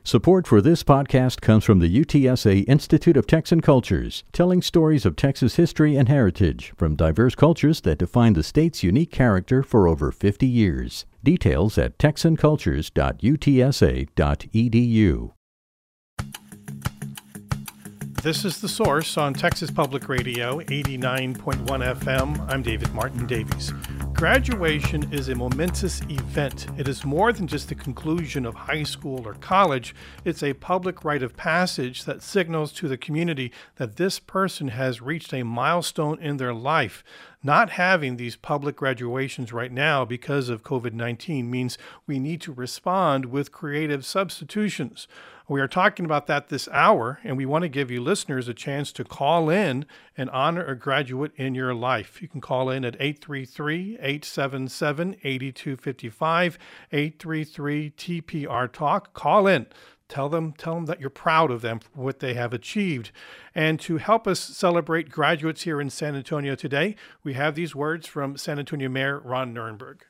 Support for this podcast comes from the UTSA Institute of Texan Cultures, telling stories of Texas history and heritage from diverse cultures that define the state's unique character for over 50 years. Details at texancultures.utsa.edu. This is The Source on Texas Public Radio, 89.1 FM. I'm David Martin Davies. Graduation is a momentous event. It is more than just the conclusion of high school or college. It's a public rite of passage that signals to the community that this person has reached a milestone in their life. Not having these public graduations right now because of COVID-19 means we need to respond with creative substitutions. We are talking about that this hour, and we want to give you listeners a chance to call in and honor a graduate in your life. You can call in at 833-877-8255, 833-TPR-TALK. Call in. Tell them that you're proud of them for what they have achieved. And to help us celebrate graduates here in San Antonio today, we have these words from San Antonio Mayor Ron Nirenberg.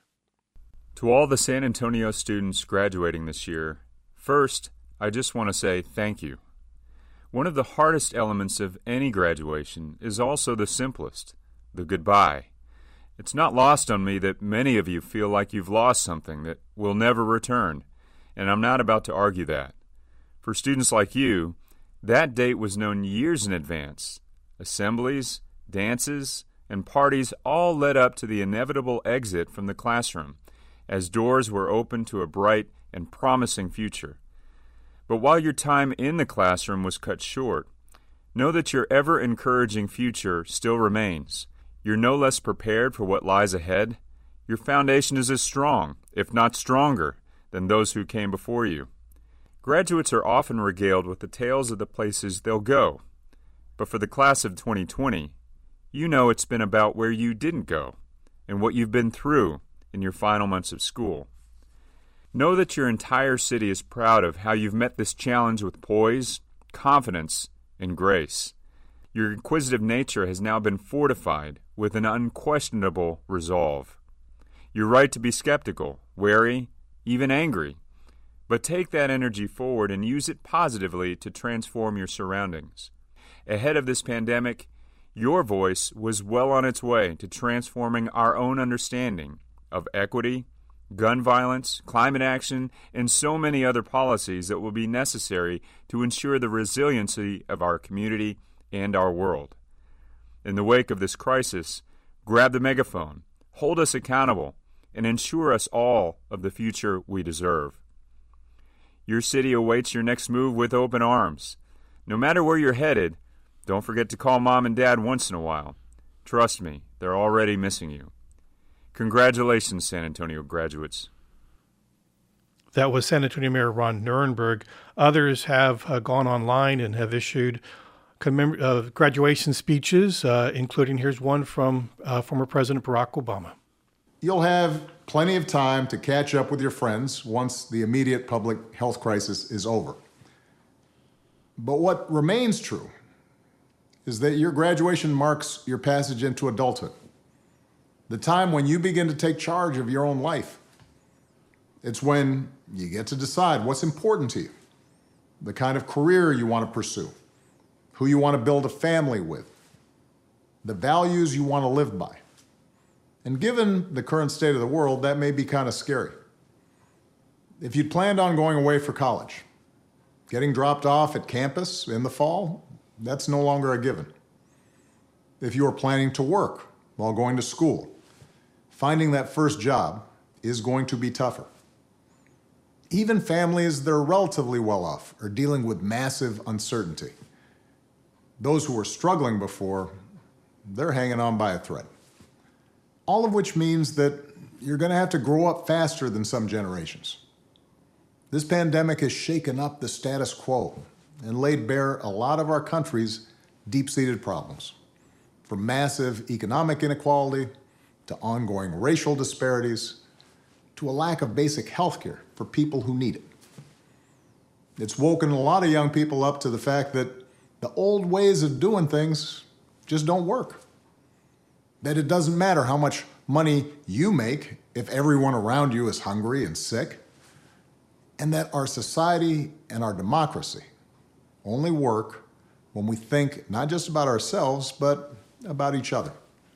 To all the San Antonio students graduating this year, first, I just want to say thank you. One of the hardest elements of any graduation is also the simplest, the goodbye. It's not lost on me that many of you feel like you've lost something that will never return, and I'm not about to argue that. For students like you, that date was known years in advance. Assemblies, dances, and parties all led up to the inevitable exit from the classroom, as doors were opened to a bright and promising future. But while your time in the classroom was cut short, know that your ever-encouraging future still remains. You're no less prepared for what lies ahead. Your foundation is as strong, if not stronger, than those who came before you. Graduates are often regaled with the tales of the places they'll go. But for the class of 2020, you know it's been about where you didn't go and what you've been through in your final months of school. Know that your entire city is proud of how you've met this challenge with poise, confidence, and grace. Your inquisitive nature has now been fortified with an unquestionable resolve. You're right to be skeptical, wary, even angry, but take that energy forward and use it positively to transform your surroundings. Ahead of this pandemic, your voice was well on its way to transforming our own understanding of equity, gun violence, climate action, and so many other policies that will be necessary to ensure the resiliency of our community and our world. In the wake of this crisis, grab the megaphone, hold us accountable, and ensure us all of the future we deserve. Your city awaits your next move with open arms. No matter where you're headed, don't forget to call Mom and Dad once in a while. Trust me, they're already missing you. Congratulations, San Antonio graduates. That was San Antonio Mayor Ron Nirenberg. Others have gone online and have issued graduation speeches, including here's one from former President Barack Obama. You'll have plenty of time to catch up with your friends once the immediate public health crisis is over. But what remains true is that your graduation marks your passage into adulthood, the time when you begin to take charge of your own life. It's when you get to decide what's important to you, the kind of career you want to pursue, who you want to build a family with, the values you want to live by. And given the current state of the world, that may be kind of scary. If you'd planned on going away for college, getting dropped off at campus in the fall, that's no longer a given. If you are planning to work while going to school, finding that first job is going to be tougher. Even families that are relatively well off are dealing with massive uncertainty. Those who were struggling before, they're hanging on by a thread. All of which means that you're going to have to grow up faster than some generations. This pandemic has shaken up the status quo and laid bare a lot of our country's deep-seated problems, from massive economic inequality to ongoing racial disparities to a lack of basic health care for people who need it. It's woken a lot of young people up to the fact that the old ways of doing things just don't work. That it doesn't matter how much money you make if everyone around you is hungry and sick. and that our society and our democracy only work when we think not just about ourselves, but about each other.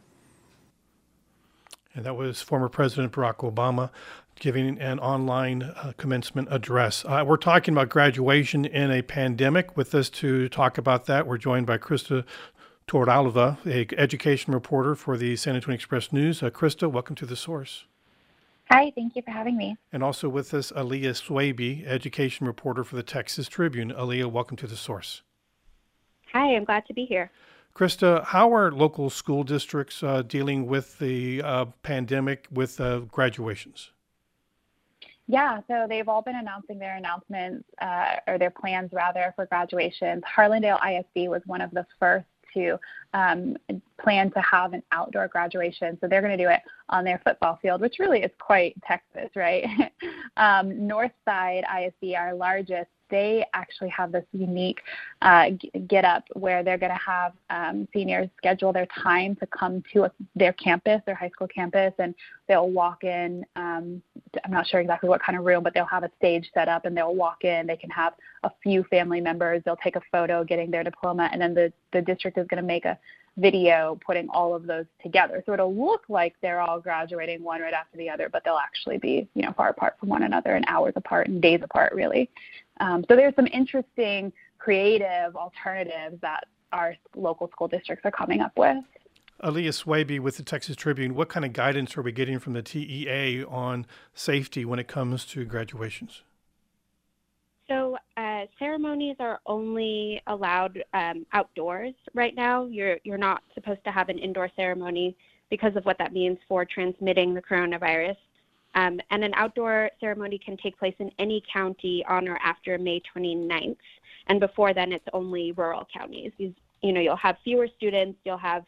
And that was former President Barack Obama giving an online commencement address. We're talking about graduation in a pandemic. With us to talk about that, we're joined by Krista Torralva, an education reporter for the San Antonio Express News. Krista, welcome to The Source. Hi, thank you for having me. And also with us, Aaliyah Swaby, education reporter for the Texas Tribune. Aaliyah, welcome to The Source. Hi, I'm glad to be here. Krista, how are local school districts dealing with the pandemic with graduations? Yeah, so they've all been announcing their announcements, or their plans rather, for graduations. Harlandale ISD was one of the first to plan to have an outdoor graduation. So they're going to do it on their football field, which really is quite Texas, right? Northside ISD, our largest, they actually have this unique get up where they're going to have seniors schedule their time to come to their campus, their high school campus, and they'll walk in. I'm not sure exactly what kind of room, but they'll have a stage set up and they'll walk in. They can have a few family members. They'll take a photo getting their diploma, and then the district is going to make a video putting all of those together. So it'll look like they're all graduating one right after the other, but they'll actually be, far apart from one another and hours apart and days apart, really. So there's some interesting creative alternatives that our local school districts are coming up with. Aaliyah Swaby with the Texas Tribune, what kind of guidance are we getting from the TEA on safety when it comes to graduations? So ceremonies are only allowed outdoors right now. You're not supposed to have an indoor ceremony because of what that means for transmitting the coronavirus. And an outdoor ceremony can take place in any county on or after May 29th. And before then, it's only rural counties. You'll have fewer students. You'll have,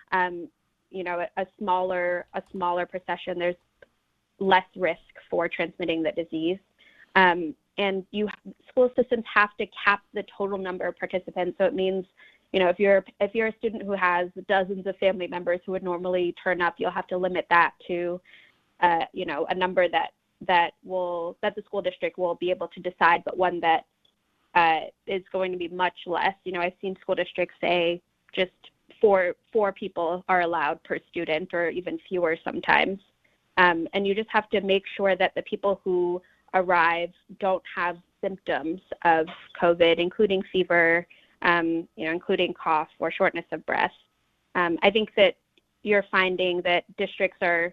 a smaller procession. There's less risk for transmitting the disease. And school systems have to cap the total number of participants. So it means, if you're a student who has dozens of family members who would normally turn up, you'll have to limit that to a number that the school district will be able to decide, but one that is going to be much less. I've seen school districts say just four people are allowed per student, or even fewer sometimes. And you just have to make sure that the people who arrive don't have symptoms of COVID, including fever, including cough or shortness of breath. I think that you're finding that districts are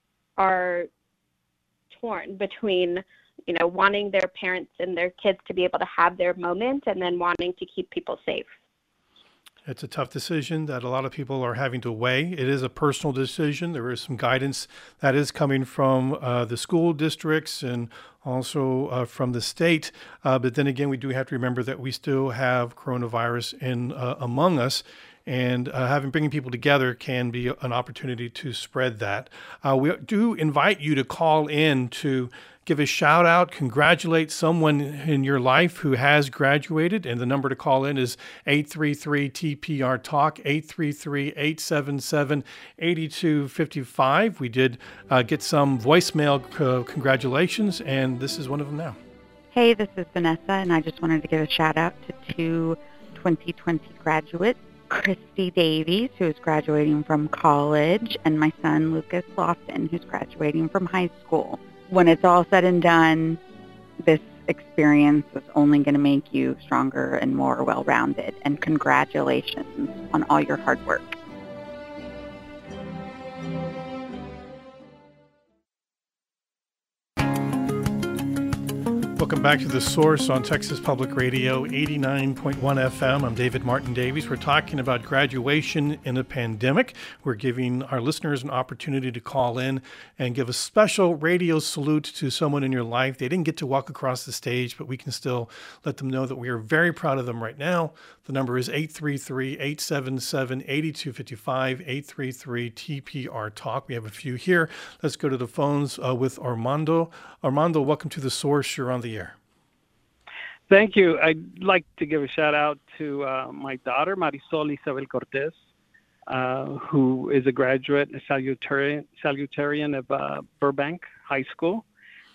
torn between, wanting their parents and their kids to be able to have their moment and then wanting to keep people safe. It's a tough decision that a lot of people are having to weigh. It is a personal decision. There is some guidance that is coming from the school districts and also from the state. But then again, we do have to remember that we still have coronavirus among us. And bringing people together can be an opportunity to spread that. We do invite you to call in to give a shout out, congratulate someone in your life who has graduated. And the number to call in is 833-TPR-TALK, 833-877-8255. We did get some voicemail congratulations, and this is one of them now. Hey, this is Vanessa, and I just wanted to give a shout out to two 2020 graduates, Christy Davies, who is graduating from college, and my son, Lucas Lofton, who's graduating from high school. When it's all said and done, this experience is only going to make you stronger and more well-rounded. And congratulations on all your hard work. Welcome back to The Source on Texas Public Radio, 89.1 FM. I'm David Martin Davies. We're talking about graduation in a pandemic. We're giving our listeners an opportunity to call in and give a special radio salute to someone in your life. They didn't get to walk across the stage, but we can still let them know that we are very proud of them right now. The number is 833-877-8255, 833-TPR-TALK. We have a few here. Let's go to the phones with Armando. Armando, welcome to The Source. You're on the air. Thank you. I'd like to give a shout out to my daughter, Marisol Isabel Cortez, who is a graduate, a salutarian of Burbank High School.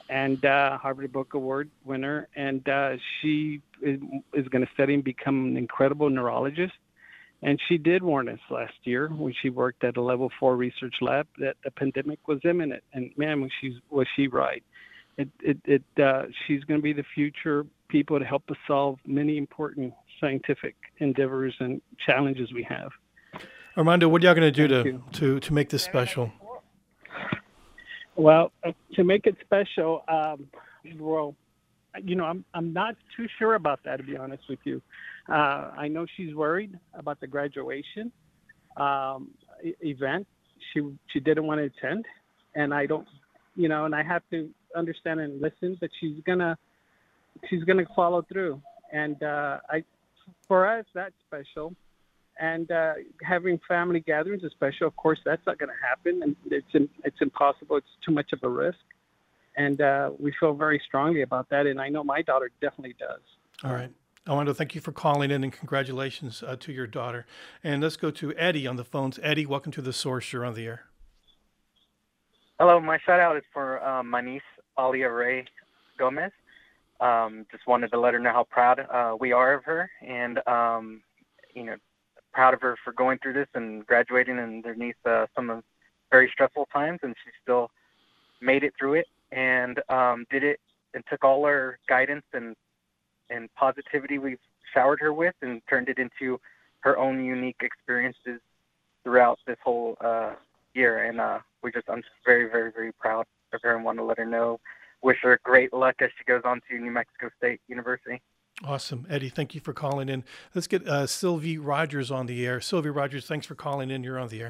and Harvard Book Award winner. And she is going to study and become an incredible neurologist. And she did warn us last year when she worked at a level 4 research lab that the pandemic was imminent. And man, was she right. She's going to be the future people to help us solve many important scientific endeavors and challenges we have. Armando, what are y'all going to do to make this special? Well, to make it special, well, you know, I'm not too sure about that, to be honest with you. I know she's worried about the graduation event. She didn't want to attend, and I don't, you know, and I have to understand and listen, but she's gonna follow through. And for us, that's special. And having family gatherings is special. Of course, that's not going to happen, and it's impossible. It's too much of a risk. And we feel very strongly about that, and I know my daughter definitely does. All right. Armando, thank you for calling in, and congratulations to your daughter. And let's go to Eddie on the phones. Eddie, welcome to The Source. You're on the air. Hello. My shout-out is for my niece, Alia Ray Gomez. Just wanted to let her know how proud we are of her, and, you know, proud of her for going through this and graduating underneath some of very stressful times, and she still made it through it and did it and took all our guidance and positivity we've showered her with and turned it into her own unique experiences throughout this whole year. And I'm just very, very, very proud of her and want to let her know, wish her great luck as she goes on to New Mexico State University. Awesome. Eddie, thank you for calling in. Let's get Sylvie Rogers on the air. Sylvie Rogers, thanks for calling in. You're on the air.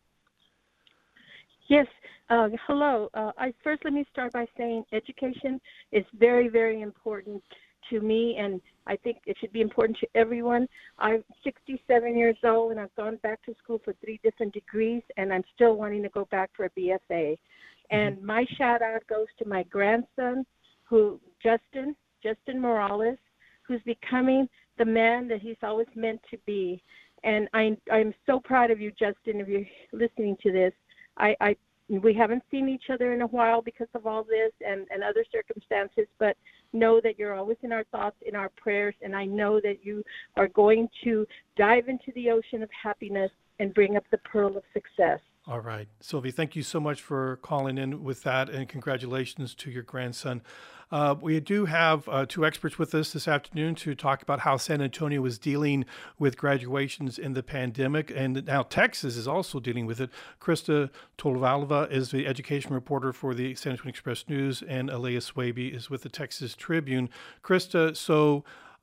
Yes. Hello. Let me start by saying education is very, very important to me, and I think it should be important to everyone. I'm 67 years old, and I've gone back to school for 3 different degrees, and I'm still wanting to go back for a BFA. And my shout-out goes to my grandson, Justin Morales, who's becoming the man that he's always meant to be. And I'm so proud of you, Justin, if you're listening to this. We haven't seen each other in a while because of all this and other circumstances, but know that you're always in our thoughts, in our prayers, and I know that you are going to dive into the ocean of happiness and bring up the pearl of success. All right. Sylvie, thank you so much for calling in with that, and congratulations to your grandson. We do have 2 experts with us this afternoon to talk about how San Antonio is dealing with graduations in the pandemic, and now Texas is also dealing with it. Krista Tolvalova is the education reporter for the San Antonio Express News, and Alea Swaby is with the Texas Tribune. Krista, so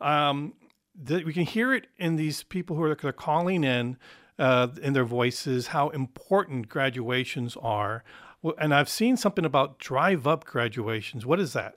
we can hear it in these people who are calling in their voices, how important graduations are. And I've seen something about drive-up graduations. What is that?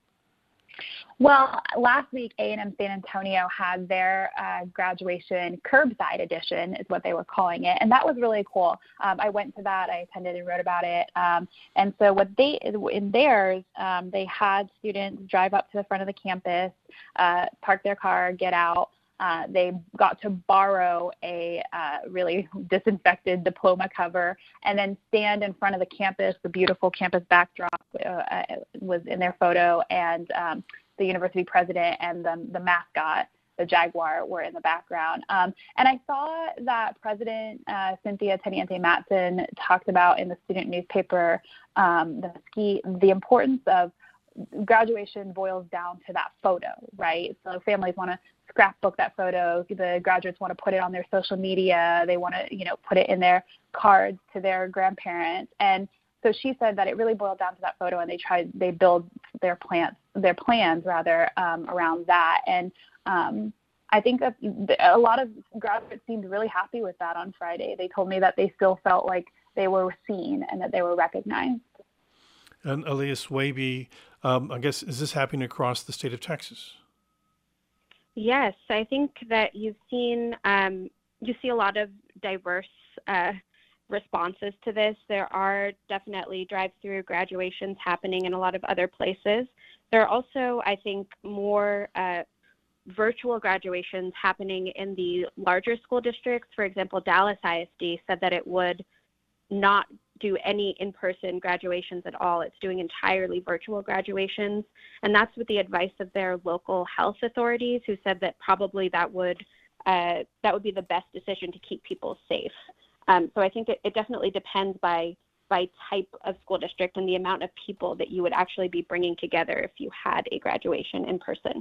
Well, last week, A&M San Antonio had their graduation curbside edition, is what they were calling it, and that was really cool. I went to that, I attended and wrote about it, and so in theirs, they had students drive up to the front of the campus, park their car, get out. They got to borrow a really disinfected diploma cover and then stand in front of the campus. The beautiful campus backdrop was in their photo, and the university president and the mascot, the Jaguar, were in the background. And I saw that President Cynthia Teniente Matson talked about in the student newspaper, the importance of graduation boils down to that photo, right? So families want to scrapbook that photo. The graduates want to put it on their social media. They want to, put it in their cards to their grandparents. And so she said that it really boiled down to that photo, and they build their plans around that. And I think that a lot of graduates seemed really happy with that on Friday. They told me that they still felt like they were seen and that they were recognized. And Alea Swaby, I guess, is this happening across the state of Texas? Yes, I think that you see a lot of diverse responses to this. There are definitely drive-through graduations happening in a lot of other places. There are also, I think, more virtual graduations happening in the larger school districts. For example, Dallas ISD said that it would not do any in-person graduations at all. It's doing entirely virtual graduations, and that's with the advice of their local health authorities, who said that probably that would be the best decision to keep people safe. So I think it definitely depends by type of school district and the amount of people that you would actually be bringing together if you had a graduation in person.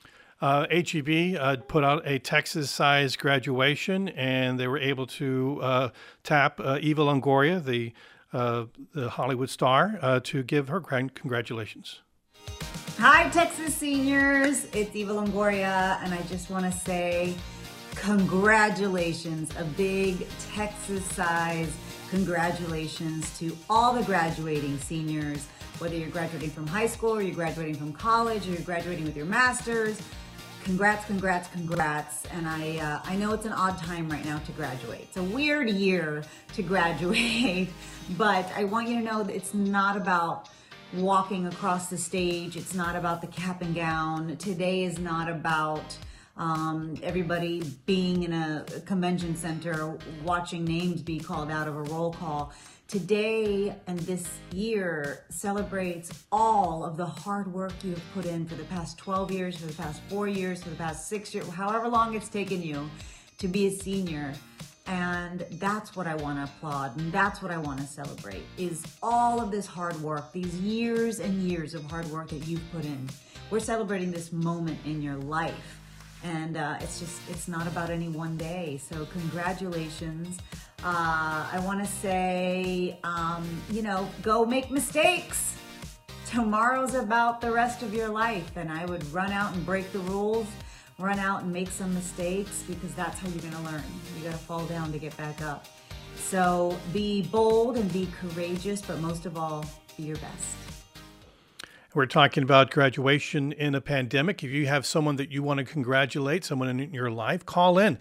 HEB put out a Texas-sized graduation, and they were able to tap Eva Longoria, the Hollywood star, to give her congratulations. Hi, Texas seniors. It's Eva Longoria, and I just want to say congratulations, a big Texas-sized congratulations to all the graduating seniors, whether you're graduating from high school or you're graduating from college or you're graduating with your master's. Congrats, congrats, congrats. And I know it's an odd time right now to graduate. It's a weird year to graduate, but I want you to know that it's not about walking across the stage. It's not about the cap and gown. Today is not about everybody being in a convention center watching names be called out of a roll call. Today and this year celebrates all of the hard work you have put in for the past 12 years, for the past 4 years, for the past 6 years, however long it's taken you to be a senior. And that's what I want to applaud, and that's what I want to celebrate, is all of this hard work, these years and years of hard work that you've put in. We're celebrating this moment in your life. And it's not about any one day. So congratulations. I want to say, go make mistakes. Tomorrow's about the rest of your life. And I would run out and break the rules, run out and make some mistakes, because that's how you're going to learn. You got to fall down to get back up. So be bold and be courageous, but most of all, be your best. We're talking about graduation in a pandemic. If you have someone that you want to congratulate, someone in your life, call in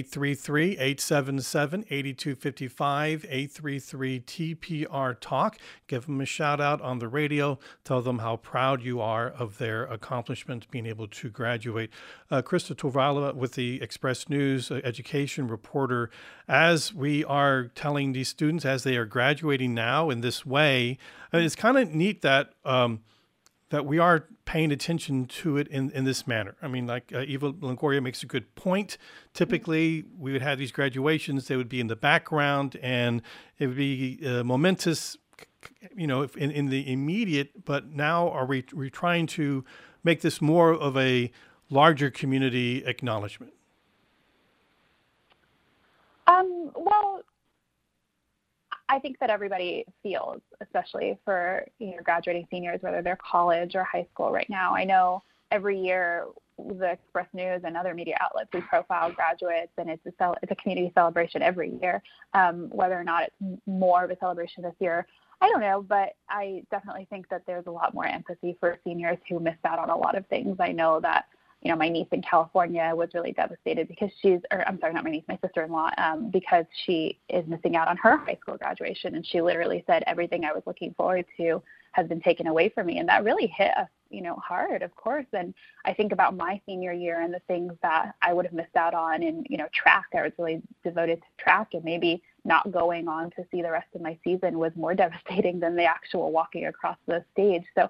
833-877-8255, 833-TPR-TALK. Give them a shout out on the radio. Tell them how proud you are of their accomplishment, being able to graduate. Krista Tovala with the Express News education reporter. As we are telling these students as they are graduating now in this way, it's kind of neat that that we are paying attention to it in this manner. I mean, like Eva Longoria makes a good point. Typically, we would have these graduations, they would be in the background, and it would be momentous, in the immediate, but now are we trying to make this more of a larger community acknowledgement? Well, I think that everybody feels, especially for graduating seniors, whether they're college or high school right now. I know every year the Express News and other media outlets, we profile graduates, and it's a community celebration every year. Whether or not it's more of a celebration this year, I don't know, but I definitely think that there's a lot more empathy for seniors who missed out on a lot of things. I know that my niece in California was really devastated because my sister-in-law, because she is missing out on her high school graduation. And she literally said, everything I was looking forward to has been taken away from me. And that really hit us, hard, of course. And I think about my senior year and the things that I would have missed out on in, track. I was really devoted to track, and maybe not going on to see the rest of my season was more devastating than the actual walking across the stage. So,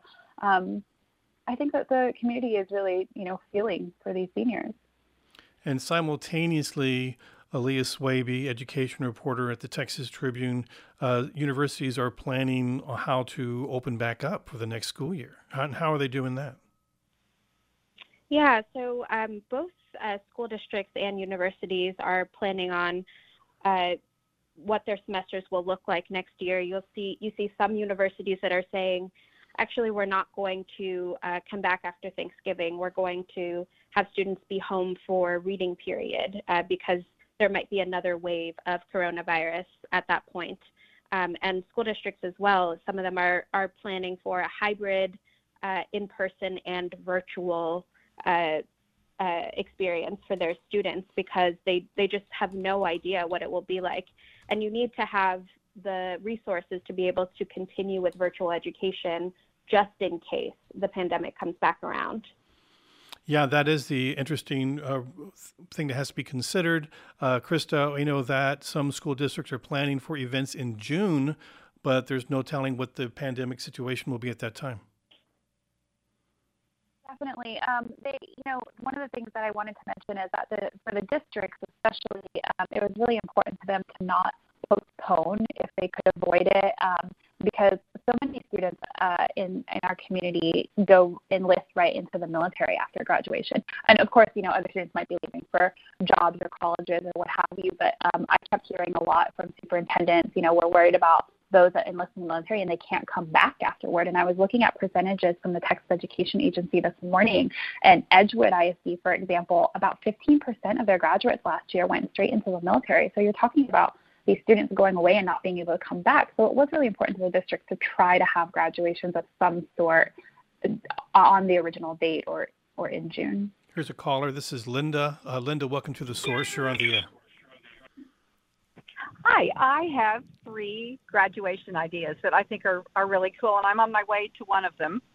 I think that the community is really, feeling for these seniors. And simultaneously, Aaliyah Swaby, education reporter at the Texas Tribune, universities are planning how to open back up for the next school year. How are they doing that? Yeah, so both school districts and universities are planning on what their semesters will look like next year. You see some universities that are saying, actually, we're not going to come back after Thanksgiving. We're going to have students be home for reading period because there might be another wave of coronavirus at that point. And school districts as well, some of them are planning for a hybrid in-person and virtual experience for their students because they just have no idea what it will be like. And you need to have the resources to be able to continue with virtual education just in case the pandemic comes back around. Yeah, that is the interesting thing that has to be considered. Krista, we know that some school districts are planning for events in June, but there's no telling what the pandemic situation will be at that time. Definitely. One of the things that I wanted to mention is that for the districts especially, it was really important to them to not postpone if they could avoid it, because so many students in our community go enlist right into the military after graduation. And of course, other students might be leaving for jobs or colleges or what have you, but I kept hearing a lot from superintendents, we're worried about those that enlist in the military and they can't come back afterward. And I was looking at percentages from the Texas Education Agency this morning, and Edgewood ISD, for example, about 15% of their graduates last year went straight into the military. So you're talking about these students going away and not being able to come back. So it was really important to the district to try to have graduations of some sort on the original date or in June. Here's a caller. This is Linda. Linda, welcome to The Source. You're on the air. Hi, I have 3 graduation ideas that I think are really cool, and I'm on my way to one of them.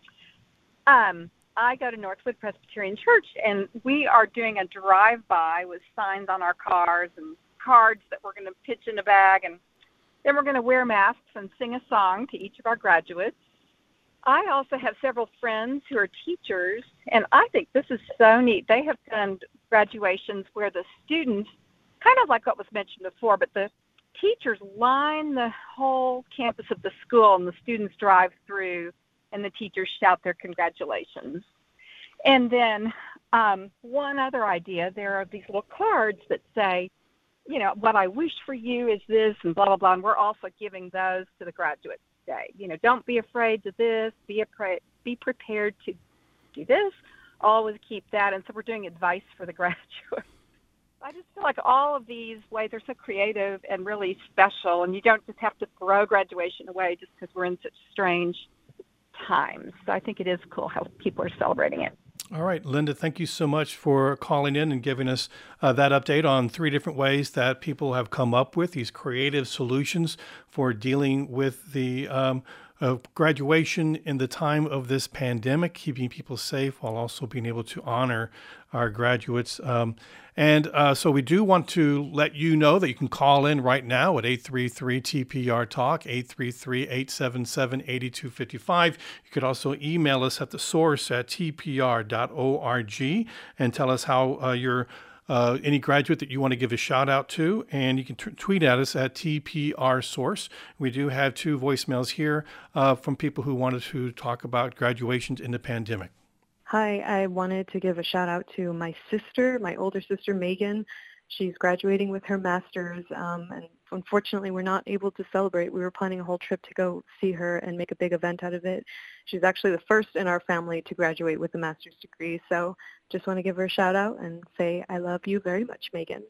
I go to Northwood Presbyterian Church, and we are doing a drive-by with signs on our cars and cards that we're going to pitch in a bag, and then we're going to wear masks and sing a song to each of our graduates. I also have several friends who are teachers, and I think this is so neat. They have done graduations where the students, kind of like what was mentioned before, but the teachers line the whole campus of the school, and the students drive through, and the teachers shout their congratulations. And then one other idea, there are these little cards that say, what I wish for you is this, and blah, blah, blah. And we're also giving those to the graduates today. Don't be afraid to this, be prepared to do this, always keep that. And so we're doing advice for the graduates. I just feel like all of these ways are so creative and really special, and you don't just have to throw graduation away just because we're in such strange times. So I think it is cool how people are celebrating it. All right, Linda, thank you so much for calling in and giving us that update on 3 different ways that people have come up with these creative solutions for dealing with the graduation in the time of this pandemic, keeping people safe while also being able to honor our graduates. So we do want to let you know that you can call in right now at 833-TPR-TALK, 833-877-8255. You could also email us at thesource@tpr.org and tell us how you're any graduate that you want to give a shout out to, and you can tweet at us at TPR Source. We do have 2 voicemails here from people who wanted to talk about graduations in the pandemic. Hi, I wanted to give a shout out to my sister, my older sister, Megan. She's graduating with her master's, and unfortunately we're not able to celebrate. We were planning a whole trip to go see her and make a big event out of it. She's actually the first in our family to graduate with a master's degree, so just want to give her a shout out and say I love you very much, Megan.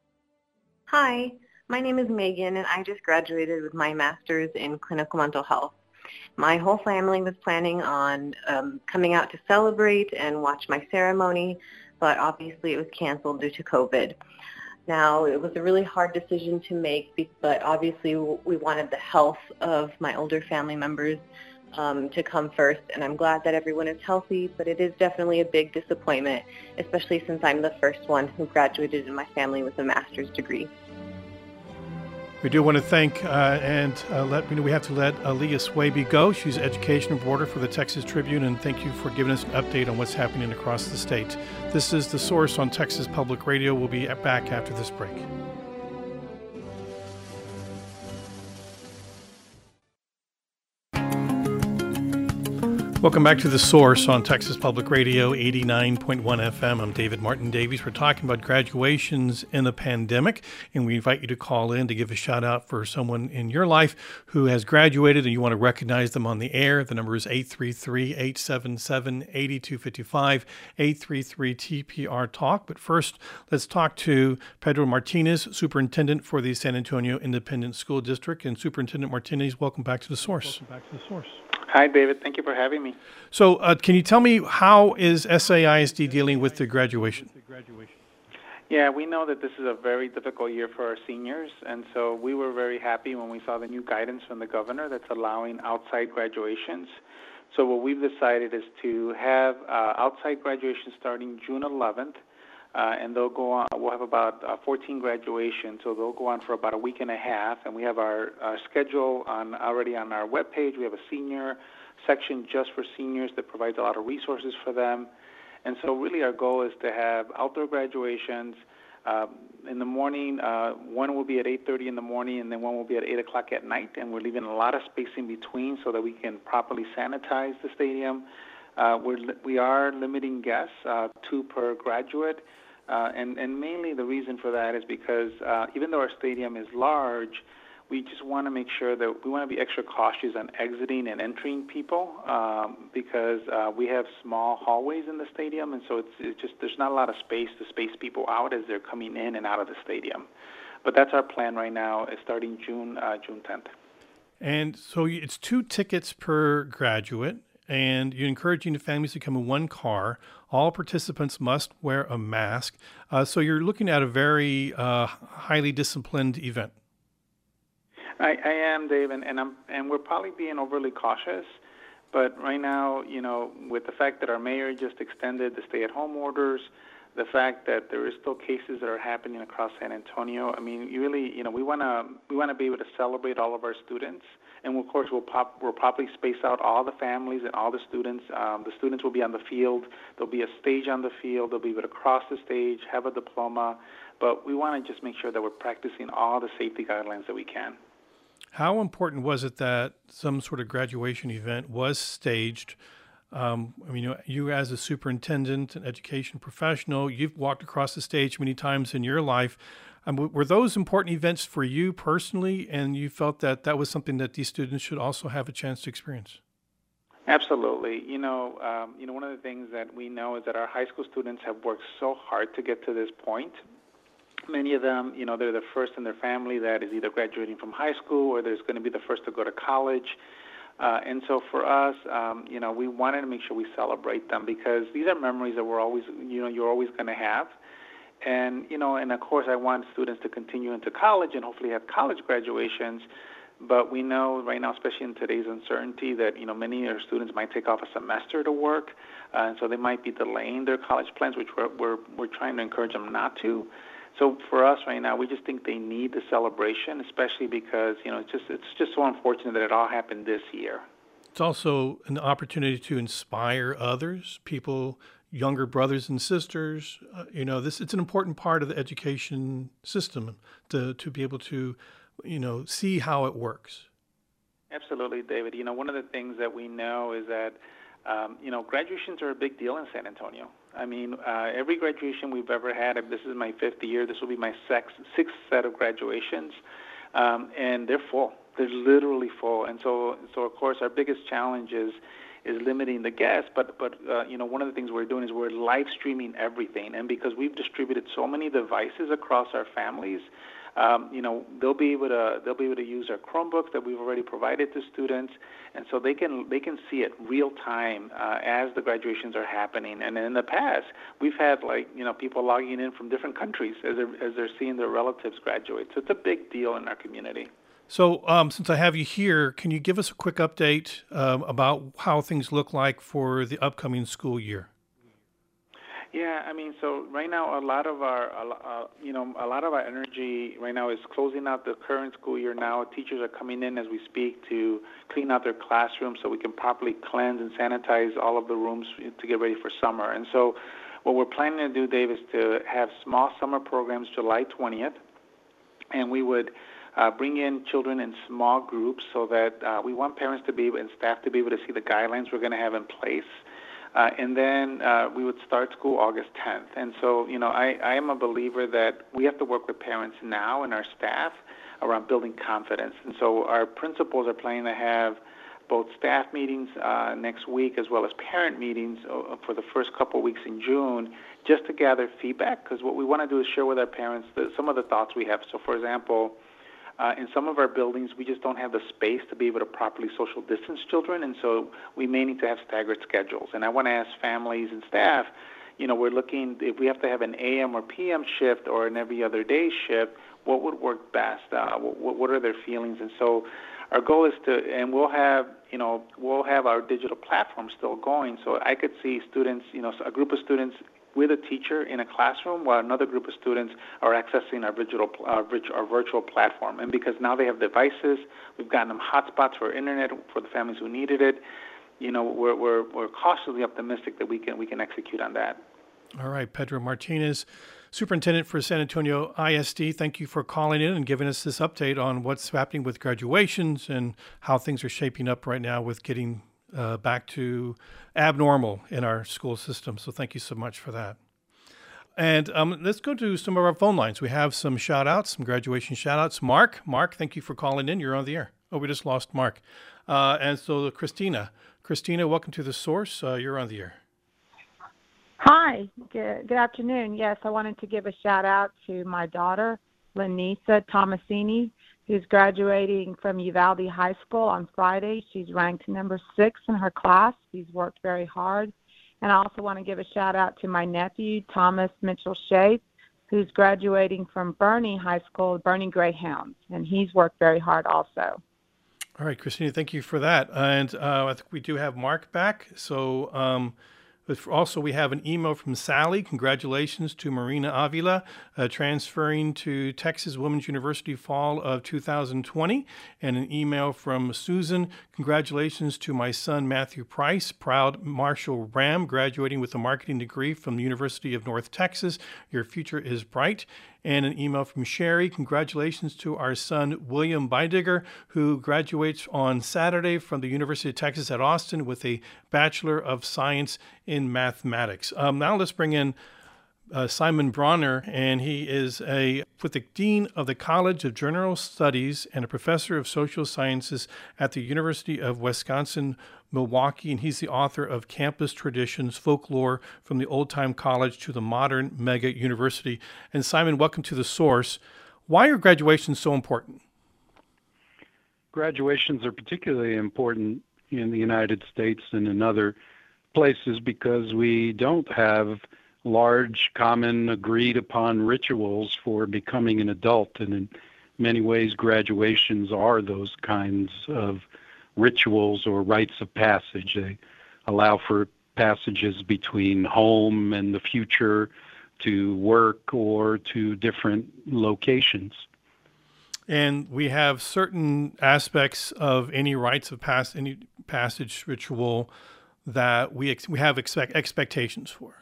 Hi, my name is Megan, and I just graduated with my master's in clinical mental health. My whole family was planning on coming out to celebrate and watch my ceremony, but obviously it was canceled due to COVID. Now, it was a really hard decision to make, but obviously we wanted the health of my older family members to come first, and I'm glad that everyone is healthy, but it is definitely a big disappointment, especially since I'm the first one who graduated in my family with a master's degree. We do want to thank we have to let Aaliyah Swaby go. She's education reporter for the Texas Tribune, and thank you for giving us an update on what's happening across the state. This is The Source on Texas Public Radio. We'll be back after this break. Welcome back to The Source on Texas Public Radio, 89.1 FM. I'm David Martin Davies. We're talking about graduations in the pandemic, and we invite you to call in to give a shout out for someone in your life who has graduated and you want to recognize them on the air. The number is 833-877-8255, 833-TPR-TALK. But first, let's talk to Pedro Martinez, Superintendent for the San Antonio Independent School District. And Superintendent Martinez, welcome back to The Source. Hi, David. Thank you for having me. So can you tell me how is SAISD dealing with the graduation? Yeah, we know that this is a very difficult year for our seniors, and so we were very happy when we saw the new guidance from the governor that's allowing outside graduations. So what we've decided is to have outside graduation starting June 11th. and they'll go on. We'll have about 14 graduations, so they'll go on for about a week and a half. And we have our schedule already on our webpage. We have a senior section just for seniors that provides a lot of resources for them. And so really our goal is to have outdoor graduations. In the morning, one will be at 8:30 in the morning, and then one will be at 8 o'clock at night. And we're leaving a lot of space in between so that we can properly sanitize the stadium. We are limiting guests, 2 per graduate. And mainly the reason for that is because even though our stadium is large, we just want to make sure that we want to be extra cautious on exiting and entering people because we have small hallways in the stadium, and so it's just there's not a lot of space to space people out as they're coming in and out of the stadium. But that's our plan right now, starting June 10th. And so it's 2 tickets per graduate, and you're encouraging the families to come in 1 car. All participants must wear a mask. So you're looking at a very highly disciplined event. I am, Dave, and we're probably being overly cautious. But right now, with the fact that our mayor just extended the stay-at-home orders, the fact that there is still cases that are happening across San Antonio, I mean, you really, we want to be able to celebrate all of our students, and of course we'll probably space out all the families and all the students. The students will be on the field. There'll be a stage on the field. They'll be able to cross the stage, have a diploma, but we want to just make sure that we're practicing all the safety guidelines that we can. How important was it that some sort of graduation event was staged? You as a superintendent and education professional, you've walked across the stage many times in your life. Were those important events for you personally, and you felt that that was something that these students should also have a chance to experience? Absolutely. One of the things that we know is that our high school students have worked so hard to get to this point. Many of them, they're the first in their family that is either graduating from high school or there's going to be the first to go to college. And so for us, we wanted to make sure we celebrate them because these are memories that we're always, you're always going to have. And, and of course I want students to continue into college and hopefully have college graduations. But we know right now, especially in today's uncertainty, that, many of our students might take off a semester to work. And so they might be delaying their college plans, which we're trying to encourage them not to. So for us right now, we just think they need the celebration, especially because, it's just so unfortunate that it all happened this year. It's also an opportunity to inspire others, people, younger brothers and sisters. It's an important part of the education system to be able to, see how it works. Absolutely, David. One of the things that we know is that, graduations are a big deal in San Antonio. I mean, every graduation we've ever had, this is my 5th year, this will be my 6th set of graduations, and they're full. They're literally full. And so of course, our biggest challenge is limiting the guests, but one of the things we're doing is we're live streaming everything. And because we've distributed so many devices across our families, they'll be able to use our Chromebooks that we've already provided to students, and so they can see it real time as the graduations are happening. And in the past, we've had people logging in from different countries as they're seeing their relatives graduate. So it's a big deal in our community. So since I have you here, can you give us a quick update about how things look like for the upcoming school year? Yeah, so right now a lot of our energy right now is closing out the current school year. Now teachers are coming in as we speak to clean out their classrooms so we can properly cleanse and sanitize all of the rooms to get ready for summer. And so what we're planning to do, Dave, is to have small summer programs July 20th, and we would bring in children in small groups so that we want parents to be able and staff to be able to see the guidelines we're going to have in place. And then we would start school August 10th. And so, I am a believer that we have to work with parents now and our staff around building confidence. And so our principals are planning to have both staff meetings next week as well as parent meetings for the first couple of weeks in June just to gather feedback, because what we want to do is share with our parents some of the thoughts we have. So, for example, in some of our buildings, we just don't have the space to be able to properly social distance children, and so we may need to have staggered schedules. And I want to ask families and staff, we're looking, if we have to have an AM or PM shift or an every other day shift, what would work best? What are their feelings? And so our goal is and we'll have our digital platform still going, so I could see students, a group of students with a teacher in a classroom while another group of students are accessing our virtual platform. And because now they have devices, we've gotten them hotspots for internet for the families who needed it. We're cautiously optimistic that we can execute on that. All right, Pedro Martinez, Superintendent for San Antonio ISD, thank you for calling in and giving us this update on what's happening with graduations and how things are shaping up right now with getting back to abnormal in our school system. So thank you so much for that. And let's go to some of our phone lines. We have some shout-outs, some graduation shout-outs. Mark, thank you for calling in. You're on the air. Oh, we just lost Mark. And so Christina, welcome to The Source. You're on the air. Hi, good afternoon. Yes, I wanted to give a shout out to my daughter, Lanisa Tomasini, who's graduating from Uvalde High School on Friday. She's ranked number 6 in her class. She's worked very hard. And I also want to give a shout out to my nephew, Thomas Mitchell Shea, who's graduating from Bernie High School, Bernie Greyhounds, and he's worked very hard also. All right, Christina, thank you for that. And I think we do have Mark back. So also, we have an email from Sally. Congratulations to Marina Avila, transferring to Texas Women's University fall of 2020. And an email from Susan. Congratulations to my son, Matthew Price, proud Marshall Ram, graduating with a marketing degree from the University of North Texas. Your future is bright. And an email from Sherry. Congratulations to our son, William Beidiger, who graduates on Saturday from the University of Texas at Austin with a Bachelor of Science in Mathematics. Now let's bring in Simon Bronner, and he is with the Dean of the College of General Studies and a Professor of Social Sciences at the University of Wisconsin-Milwaukee, and he's the author of Campus Traditions, Folklore from the Old-Time College to the Modern Mega University. And Simon, welcome to The Source. Why are graduations so important? Graduations are particularly important in the United States and in other places because we don't have large, common, agreed-upon rituals for becoming an adult. And in many ways, graduations are those kinds of rituals or rites of passage. They allow for passages between home and the future, to work, or to different locations. And we have certain aspects of any rites of any passage ritual that we have expectations for.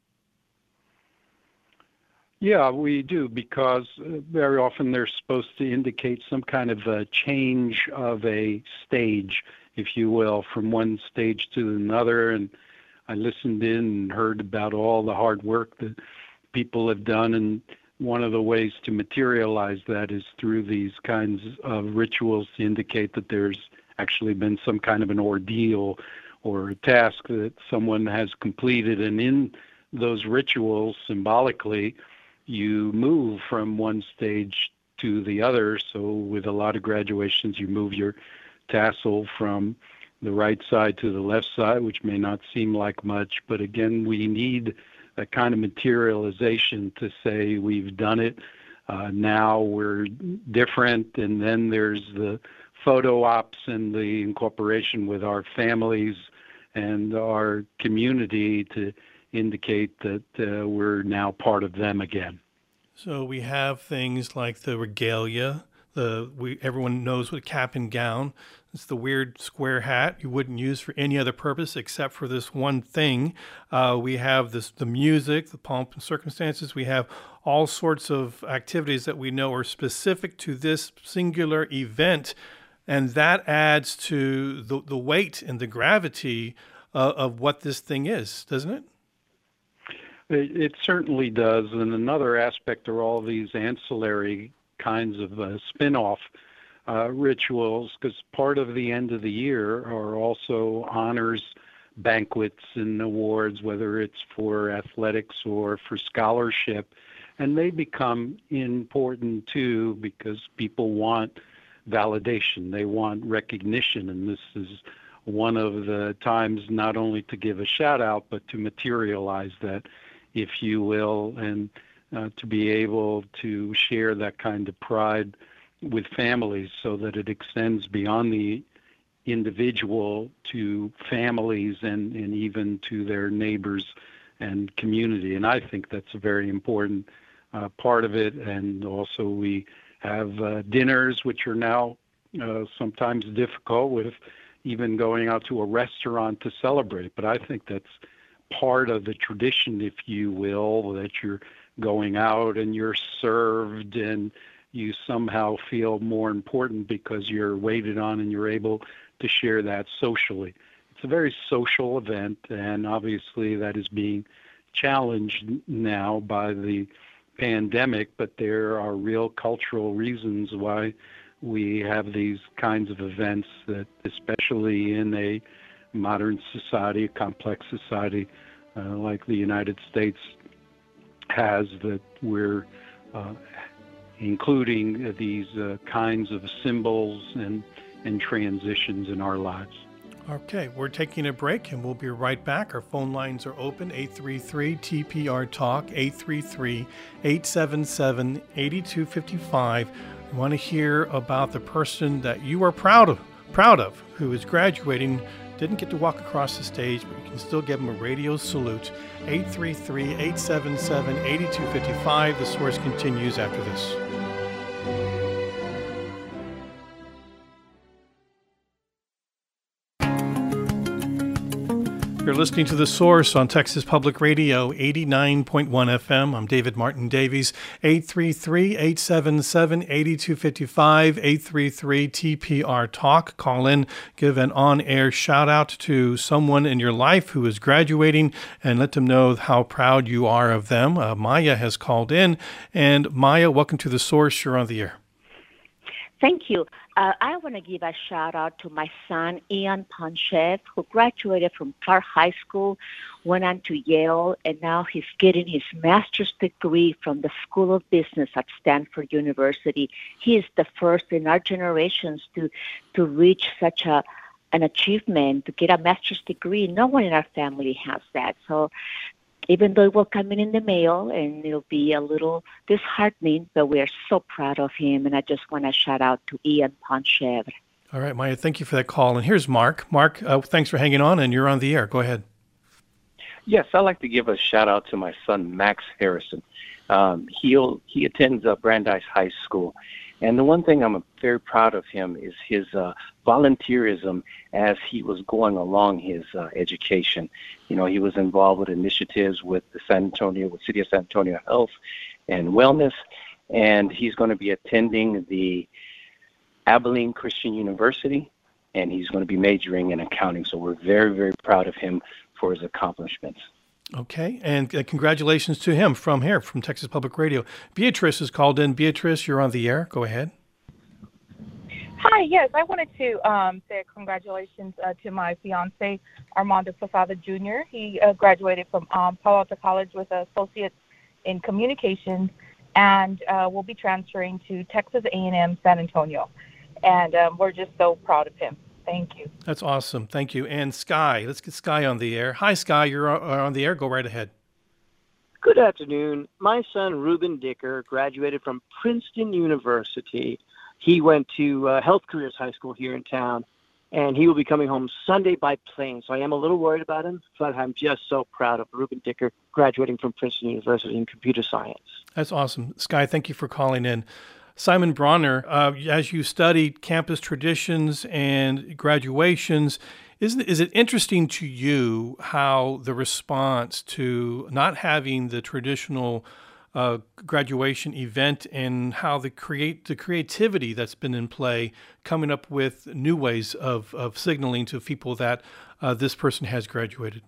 Yeah, we do, because very often they're supposed to indicate some kind of a change of a stage, if you will, from one stage to another. And I listened in and heard about all the hard work that people have done, and one of the ways to materialize that is through these kinds of rituals to indicate that there's actually been some kind of an ordeal or a task that someone has completed. And in those rituals, symbolically, you move from one stage to the other. So with a lot of graduations, you move your tassel from the right side to the left side, which may not seem like much, but again, we need a kind of materialization to say we've done it. Now we're different. And then there's the photo ops and the incorporation with our families and our community to indicate that we're now part of them again. So we have things like the regalia. Everyone knows what cap and gown. It's the weird square hat you wouldn't use for any other purpose except for this one thing. We have the music, the pomp and circumstances. We have all sorts of activities that we know are specific to this singular event, and that adds to the weight and the gravity of what this thing is, doesn't it? It certainly does. And another aspect are all these ancillary kinds of spin-off rituals, because part of the end of the year are also honors banquets and awards, whether it's for athletics or for scholarship. And they become important too because people want validation. They want recognition. And this is one of the times not only to give a shout out, but to materialize that, if you will, and to be able to share that kind of pride with families so that it extends beyond the individual to families and even to their neighbors and community. And I think that's a very important part of it. And also we have dinners, which are now sometimes difficult with even going out to a restaurant to celebrate. But I think that's part of the tradition, if you will, that you're going out and you're served and you somehow feel more important because you're waited on and you're able to share that socially. It's a very social event, and obviously that is being challenged now by the pandemic, but there are real cultural reasons why we have these kinds of events that, especially in a modern society, a complex society like the United States has, that we're including these kinds of symbols and transitions in our lives. Okay, we're taking a break and we'll be right back. Our phone lines are open, 833-TPR-TALK, 833-877-8255. We want to hear about the person that you are proud of, who is graduating, didn't get to walk across the stage, but you can still give them a radio salute. 833-877-8255. The Source continues after this. You're listening to The Source on Texas Public Radio, 89.1 FM. I'm David Martin Davies. 833-877-8255, 833-TPR-TALK. Call in, give an on-air shout-out to someone in your life who is graduating, and let them know how proud you are of them. Maya has called in. And Maya, welcome to The Source. You're on the air. Thank you. I want to give a shout out to my son, Ian Ponchev, who graduated from Clark High School, went on to Yale, and now he's getting his master's degree from the School of Business at Stanford University. He is the first in our generations to reach such an achievement, to get a master's degree. No one in our family has that. So even though it will come in the mail and it'll be a little disheartening, but we are so proud of him. And I just want to shout out to Ian Ponchev. All right, Maya, thank you for that call. And here's Mark. Mark, thanks for hanging on, and you're on the air. Go ahead. Yes, I'd like to give a shout out to my son, Max Harrison. He attends Brandeis High School. And the one thing I'm very proud of him is his volunteerism as he was going along his education. You know, he was involved with initiatives with the City of San Antonio Health and Wellness, and he's going to be attending the Abilene Christian University, and he's going to be majoring in accounting. So we're very, very proud of him for his accomplishments. Okay, and congratulations to him from Texas Public Radio. Beatrice has called in. Beatrice, you're on the air. Go ahead. Hi, yes, I wanted to say congratulations to my fiance, Armando Posada Jr. He graduated from Palo Alto College with an associate in communications, and will be transferring to Texas A&M San Antonio. And we're just so proud of him. Thank you. That's awesome. Thank you. And Sky, let's get Sky on the air. Hi, Sky. You're on the air. Go right ahead. Good afternoon. My son, Ruben Dicker, graduated from Princeton University. He went to Health Careers High School here in town, and he will be coming home Sunday by plane. So I am a little worried about him, but I'm just so proud of Ruben Dicker graduating from Princeton University in computer science. That's awesome. Sky, thank you for calling in. Simon Bronner, as you studied campus traditions and graduations, is it interesting to you how the response to not having the traditional graduation event and how the creativity that's been in play, coming up with new ways of signaling to people that this person has graduated?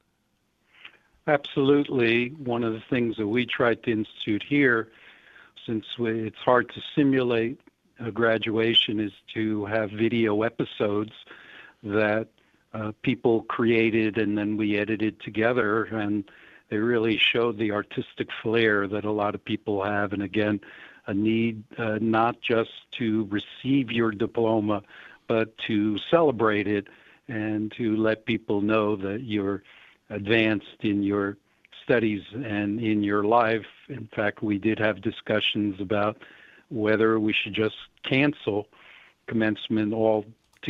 Absolutely. One of the things that we tried to institute here, since it's hard to simulate a graduation, is to have video episodes that people created and then we edited together, and they really showed the artistic flair that a lot of people have. And again, a need not just to receive your diploma, but to celebrate it and to let people know that you're advanced in your studies and in your life. In fact, we did have discussions about whether we should just cancel commencement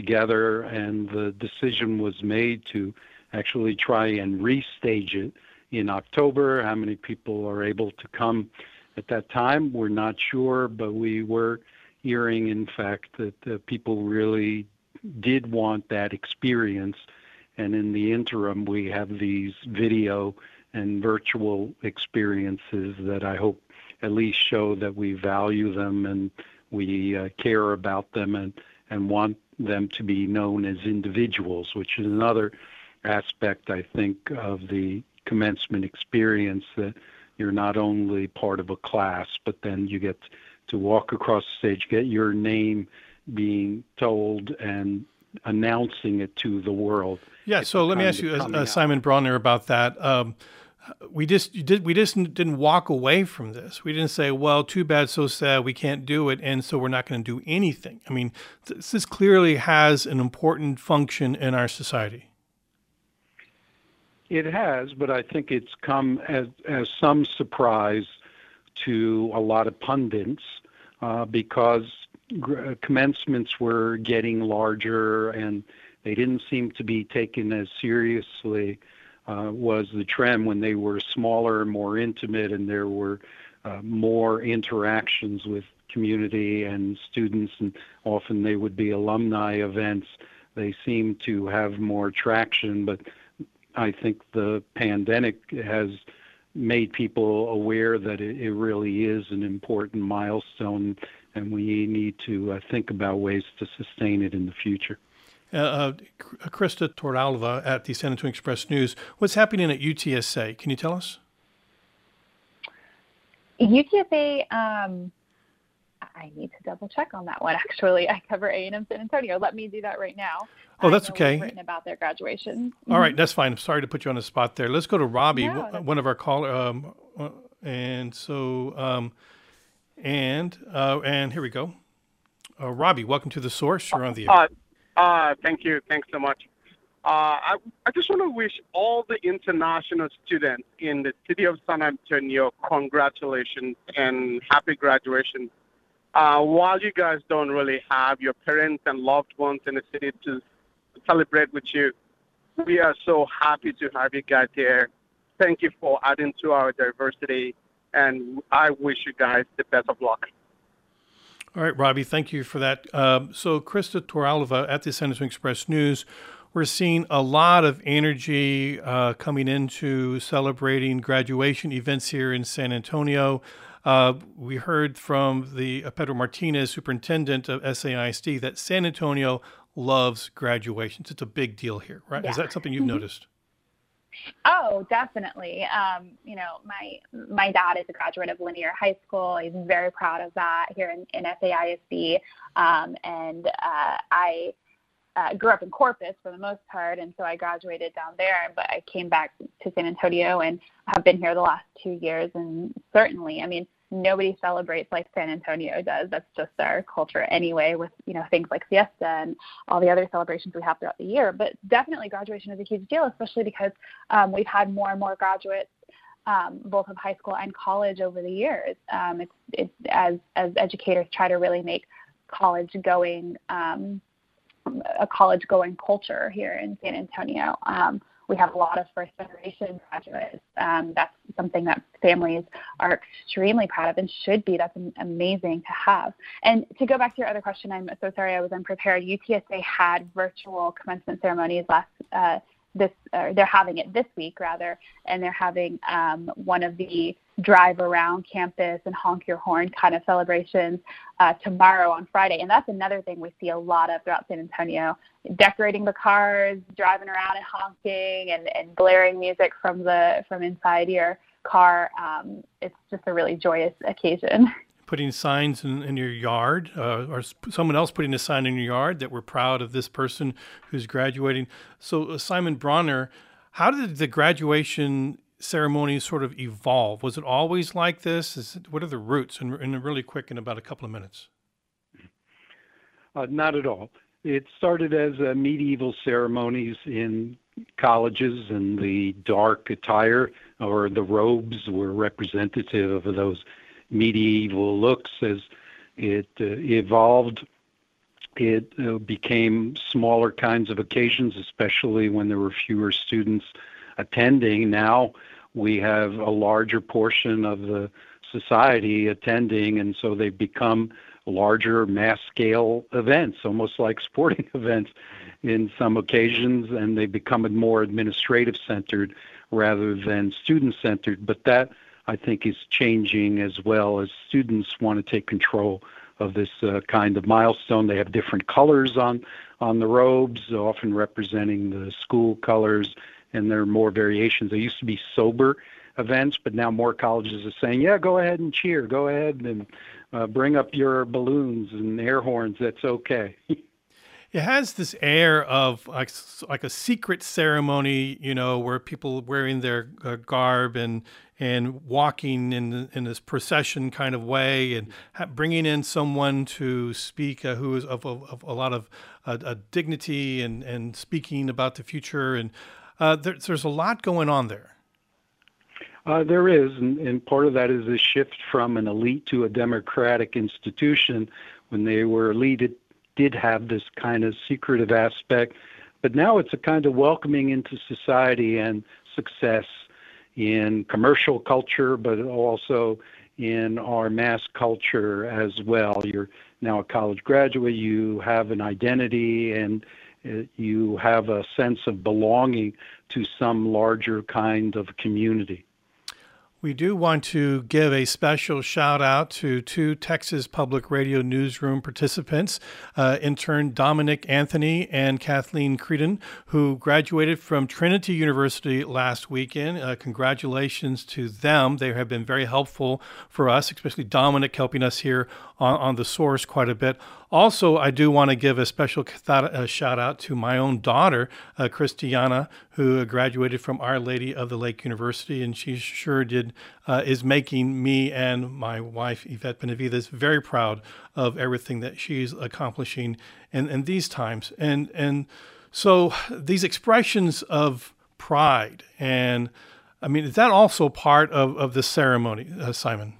altogether, and the decision was made to actually try and restage it in October. How many people are able to come at that time, we're not sure, but we were hearing, in fact, that people really did want that experience. And in the interim, we have these video and virtual experiences that I hope at least show that we value them and we care about them and want them to be known as individuals, which is another aspect, I think, of the commencement experience, that you're not only part of a class, but then you get to walk across the stage, get your name being told and announcing it to the world. Yeah, so let me ask you, Simon Bronner, about that. We just didn't walk away from this. We didn't say, well, too bad, so sad, we can't do it, and so we're not going to do anything. I mean, this clearly has an important function in our society. It has, but I think it's come as some surprise to a lot of pundits because commencements were getting larger and they didn't seem to be taken as seriously was the trend when they were smaller, more intimate, and there were more interactions with community and students, and often they would be alumni events. They seem to have more traction, but I think the pandemic has made people aware that it really is an important milestone, and we need to think about ways to sustain it in the future. Krista Toralva at the San Antonio Express News. What's happening at UTSA? Can you tell us? UTSA, I need to double check on that one, actually. I cover A&M San Antonio. Let me do that right now. Oh, that's okay. We've written about their graduation. All right, that's fine. I'm sorry to put you on the spot there. Let's go to Robbie, one of our callers. And here we go. Robbie, welcome to The Source. You're on the air. Thank you. Thanks so much. I just want to wish all the international students in the city of San Antonio congratulations and happy graduation. While you guys don't really have your parents and loved ones in the city to celebrate with you, we are so happy to have you guys here. Thank you for adding to our diversity, and I wish you guys the best of luck. All right, Robbie, thank you for that. So Krista Toralva at the San Antonio Express News, we're seeing a lot of energy coming into celebrating graduation events here in San Antonio. We heard from the Pedro Martinez, superintendent of SAISD, that San Antonio loves graduations. It's a big deal here, right? Yeah. Is that something you've noticed? Oh, definitely. My dad is a graduate of Linear High School. He's very proud of that here in SAISD. And I grew up in Corpus for the most part, and so I graduated down there, but I came back to San Antonio and have been here the last 2 years. And certainly, I mean, nobody celebrates like San Antonio does. That's just our culture anyway, with, things like Fiesta and all the other celebrations we have throughout the year. But definitely graduation is a huge deal, especially because we've had more and more graduates, both of high school and college over the years. It's as educators try to really make college going a college-going culture here in San Antonio. We have a lot of first-generation graduates. That's something that families are extremely proud of and should be. That's amazing to have. And to go back to your other question, I'm so sorry I was unprepared. UTSA had virtual commencement ceremonies they're having it this week, rather, and they're having one of the drive around campus and honk your horn kind of celebrations tomorrow on Friday. And that's another thing we see a lot of throughout San Antonio, decorating the cars, driving around and honking and blaring music from inside your car. It's just a really joyous occasion. Putting signs in your yard, or someone else putting a sign in your yard that we're proud of this person who's graduating. So Simon Bronner, how did the graduation ceremony sort of evolve? Was it always like this? What are the roots? And really quick, in about a couple of minutes. Not at all. It started as medieval ceremonies in colleges, and the dark attire or the robes were representative of those medieval looks. As it evolved, it became smaller kinds of occasions, especially when there were fewer students attending. Now we have a larger portion of the society attending, and so they've become larger mass-scale events, almost like sporting events in some occasions, and they become more administrative-centered rather than student-centered. But that, I think, is changing as well as students want to take control of this kind of milestone. They have different colors on the robes, often representing the school colors, and there are more variations. There used to be sober events, but now more colleges are saying, yeah, go ahead and cheer, go ahead and bring up your balloons and air horns, that's okay. It has this air of like a secret ceremony, where people wearing their garb and walking in this procession kind of way, and bringing in someone to speak who is of a lot of dignity and speaking about the future. And there's a lot going on there. There is, and part of that is a shift from an elite to a democratic institution. When they were elite, it did have this kind of secretive aspect, but now it's a kind of welcoming into society and success in commercial culture, but also in our mass culture as well. You're now a college graduate, you have an identity, and you have a sense of belonging to some larger kind of community. We do want to give a special shout out to two Texas Public Radio newsroom participants, intern Dominic Anthony and Kathleen Creedon, who graduated from Trinity University last weekend. Congratulations to them. They have been very helpful for us, especially Dominic helping us here on The Source quite a bit. Also, I do want to give a special shout out to my own daughter, Christiana, who graduated from Our Lady of the Lake University, and she sure is making me and my wife, Yvette Benavides, very proud of everything that she's accomplishing in these times. And so these expressions of pride, and I mean, is that also part of the ceremony, Simon?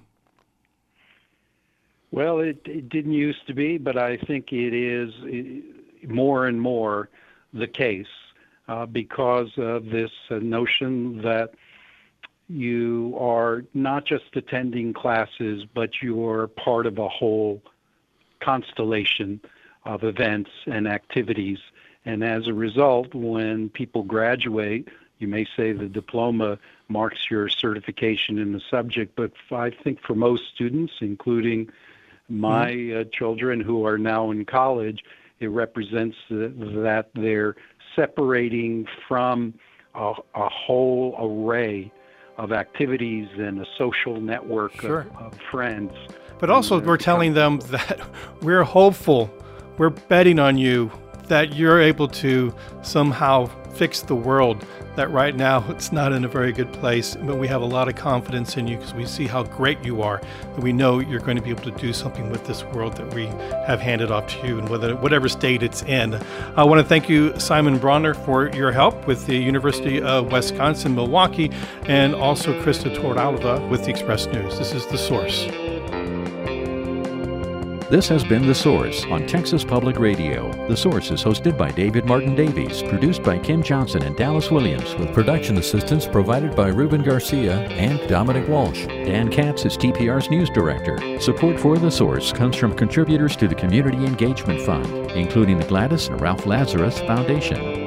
Well, it didn't used to be, but I think it is more and more the case because of this notion that you are not just attending classes, but you're part of a whole constellation of events and activities. And as a result, when people graduate, you may say the diploma marks your certification in the subject, but I think for most students, including my children who are now in college, it represents that they're separating from a whole array of activities and a social network of friends. But also we're telling them that we're hopeful, we're betting on you, that you're able to somehow fix the world, that right now it's not in a very good place, but we have a lot of confidence in you because we see how great you are, that we know you're going to be able to do something with this world that we have handed off to you, and whatever state it's in. I want to thank you, Simon Bronner, for your help with the University of Wisconsin-Milwaukee, and also Krista Toralva with the Express News. This is The Source. This has been The Source on Texas Public Radio. The Source is hosted by David Martin Davies, produced by Kim Johnson and Dallas Williams, with production assistance provided by Ruben Garcia and Dominic Walsh. Dan Katz is TPR's news director. Support for The Source comes from contributors to the Community Engagement Fund, including the Gladys and Ralph Lazarus Foundation.